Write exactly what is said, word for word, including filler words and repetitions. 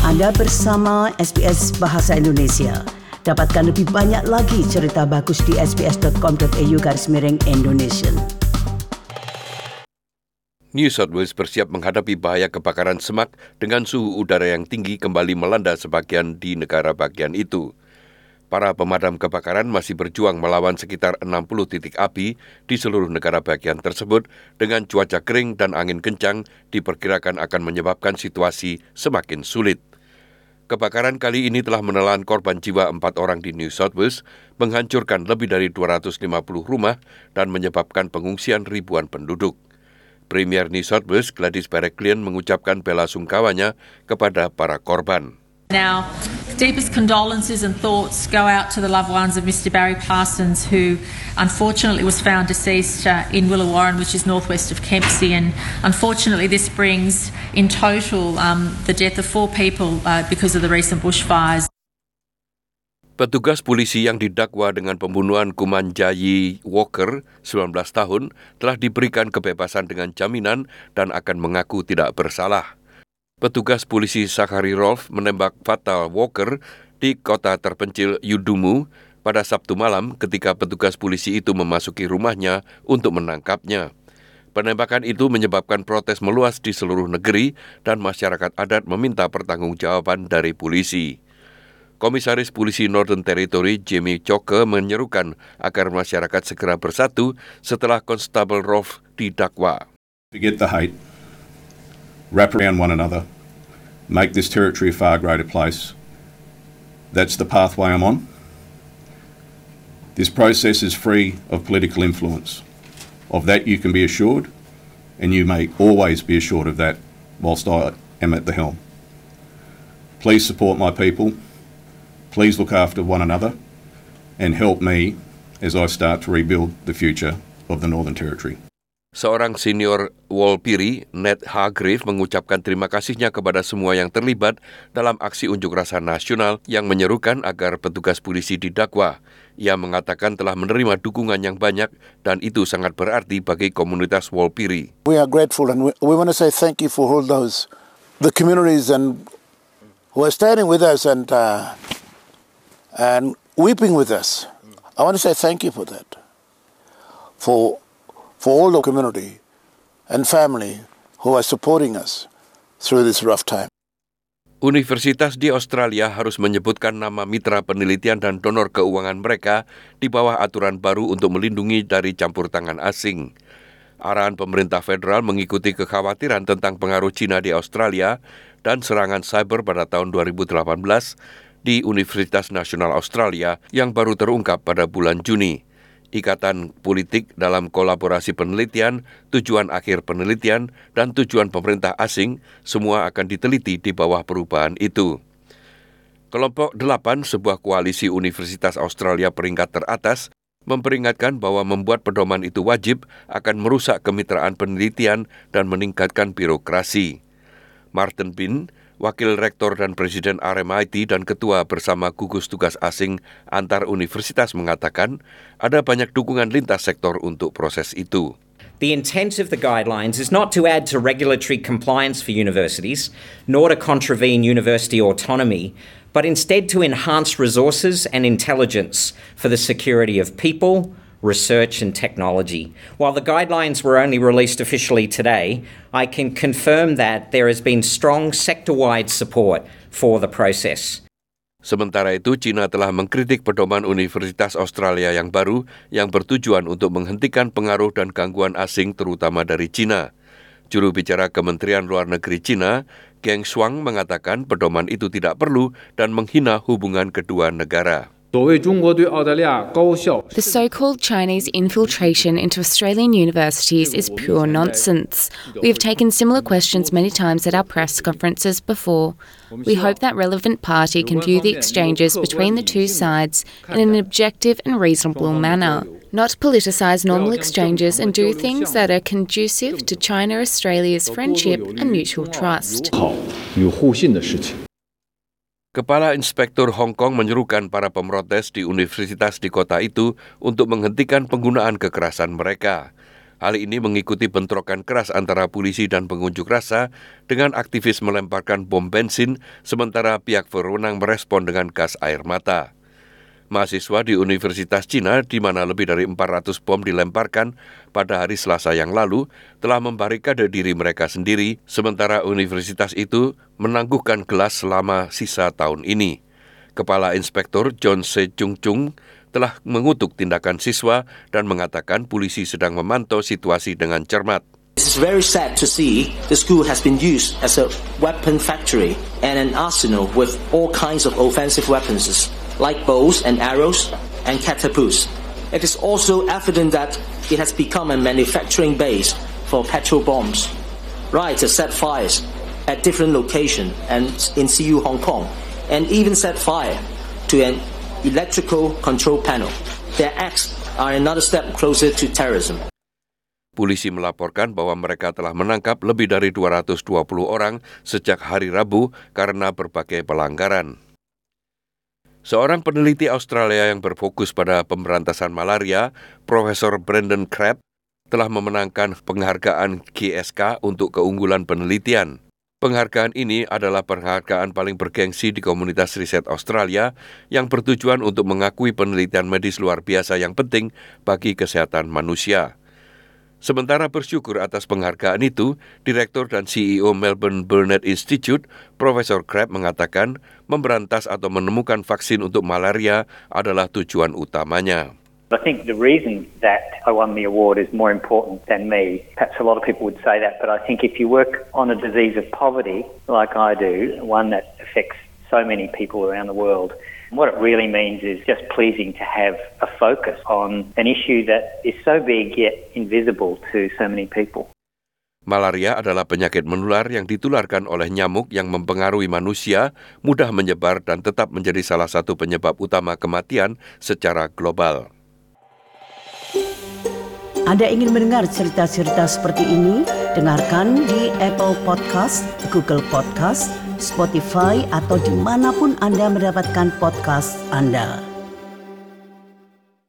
Anda bersama S B S Bahasa Indonesia. Dapatkan lebih banyak lagi cerita bagus di sbs.com.au garis miring Indonesia. New South Wales bersiap menghadapi bahaya kebakaran semak dengan suhu udara yang tinggi kembali melanda sebagian di negara bagian itu. Para pemadam kebakaran masih berjuang melawan sekitar enam puluh titik api di seluruh negara bagian tersebut dengan cuaca kering dan angin kencang diperkirakan akan menyebabkan situasi semakin sulit. Kebakaran kali ini telah menelan korban jiwa empat orang di New South Wales, menghancurkan lebih dari dua ratus lima puluh rumah dan menyebabkan pengungsian ribuan penduduk. Premier New South Wales Gladys Berejiklian mengucapkan bela sungkawanya kepada para korban. Now, deepest condolences and thoughts go out to the loved ones of Mister Barry Parsons, who unfortunately was found deceased uh, in Willawarrin, which is northwest of Kempsey. And unfortunately, this brings in total um, the death of four people uh, because of the recent bushfires. Petugas polisi yang didakwa dengan pembunuhan Kumanjayi Walker, sembilan belas tahun, telah diberikan kebebasan dengan jaminan dan akan mengaku tidak bersalah. Petugas polisi Zachary Rolfe menembak fatal Walker di kota terpencil Yudumu pada Sabtu malam ketika petugas polisi itu memasuki rumahnya untuk menangkapnya. Penembakan itu menyebabkan protes meluas di seluruh negeri dan masyarakat adat meminta pertanggungjawaban dari polisi. Komisaris Polisi Northern Territory Jamie Choke menyerukan agar masyarakat segera bersatu setelah Konstabel Rolfe didakwa. Forget the hate. Wrap around one another, make this territory a far greater place. That's the pathway I'm on. This process is free of political influence. Of that you can be assured, and you may always be assured of that whilst I am at the helm. Please support my people, please look after one another, and help me as I start to rebuild the future of the Northern Territory. Seorang senior Walpiri, Ned Hargrave, mengucapkan terima kasihnya kepada semua yang terlibat dalam aksi unjuk rasa nasional yang menyerukan agar petugas polisi didakwa. Ia mengatakan telah menerima dukungan yang banyak dan itu sangat berarti bagi komunitas Walpiri. We are grateful and we, we want to say thank you for all those, the communities and who are standing with us and uh, and weeping with us. I want to say thank you for that. For for all the community and family who are supporting us through this rough time. Universitas di Australia harus menyebutkan nama mitra penelitian dan donor keuangan mereka di bawah aturan baru untuk melindungi dari campur tangan asing. Arahan pemerintah federal mengikuti kekhawatiran tentang pengaruh China di Australia dan serangan cyber pada tahun dua ribu delapan belas di Universitas Nasional Australia yang baru terungkap pada bulan Juni. Ikatan politik dalam kolaborasi penelitian, tujuan akhir penelitian, dan tujuan pemerintah asing semua akan diteliti di bawah perubahan itu. Kelompok delapan, sebuah koalisi Universitas Australia peringkat teratas, memperingatkan bahwa membuat pedoman itu wajib akan merusak kemitraan penelitian dan meningkatkan birokrasi. Martin Bin, Wakil Rektor dan Presiden R M I T dan Ketua bersama gugus tugas asing antar universitas mengatakan ada banyak dukungan lintas sektor untuk proses itu. The intent of the guidelines is not to add to regulatory compliance for universities, nor to contravene university autonomy, but instead to enhance resources and intelligence for the security of people, research and technology. While the guidelines were only released officially today, I can confirm that there has been strong sector-wide support for the process. Sementara itu, China telah mengkritik pedoman Universitas Australia yang baru yang bertujuan untuk menghentikan pengaruh dan gangguan asing terutama dari China. Juru bicara Kementerian Luar Negeri China, Geng Shuang, mengatakan pedoman itu tidak perlu dan menghina hubungan kedua negara. The so-called Chinese infiltration into Australian universities is pure nonsense. We have taken similar questions many times at our press conferences before. We hope that relevant party can view the exchanges between the two sides in an objective and reasonable manner, not politicise normal exchanges and do things that are conducive to China-Australia's friendship and mutual trust. Kepala Inspektur Hong Kong menyerukan para pemrotes di universitas di kota itu untuk menghentikan penggunaan kekerasan mereka. Hal ini mengikuti bentrokan keras antara polisi dan pengunjuk rasa dengan aktivis melemparkan bom bensin sementara pihak berwenang merespon dengan gas air mata. Mahasiswa di Universitas Cina di mana lebih dari empat ratus bom dilemparkan pada hari Selasa yang lalu telah membarikade diri mereka sendiri sementara universitas itu menangguhkan gelas selama sisa tahun ini. Kepala Inspektur John Se Chung Chung telah mengutuk tindakan siswa dan mengatakan polisi sedang memantau situasi dengan cermat. It's very sad to see the school has been used as a weapon factory and an arsenal with all kinds of offensive weapons like bows and arrows and catapults. It is also evident that it has become a manufacturing base for petrol bombs. Rioters set fires at different locations and in C U Hong Kong and even set fire to an electrical control panel. Their acts are another step closer to terrorism. Polisi melaporkan bahwa mereka telah menangkap lebih dari dua ratus dua puluh orang sejak hari Rabu karena berbagai pelanggaran. Seorang peneliti Australia yang berfokus pada pemberantasan malaria, Profesor Brendan Crabb, telah memenangkan penghargaan G S K untuk keunggulan penelitian. Penghargaan ini adalah penghargaan paling bergengsi di komunitas riset Australia yang bertujuan untuk mengakui penelitian medis luar biasa yang penting bagi kesehatan manusia. Sementara bersyukur atas penghargaan itu, Direktur dan C E O Melbourne Burnet Institute, Profesor Crabb mengatakan memberantas atau menemukan vaksin untuk malaria adalah tujuan utamanya. I think the reason that I won the award is more important than me. Perhaps a lot of people would say that, but I think if you work on a disease of poverty, like I do, one that affects so many people around the world, what it really means is just pleasing to have a focus on an issue that is so big yet invisible to so many people. Malaria adalah penyakit menular yang ditularkan oleh nyamuk yang mempengaruhi manusia, mudah menyebar dan tetap menjadi salah satu penyebab utama kematian secara global. Anda ingin mendengar cerita-cerita seperti ini? Dengarkan di Apple Podcast, Google Podcast, Spotify, atau dimanapun Anda mendapatkan podcast Anda.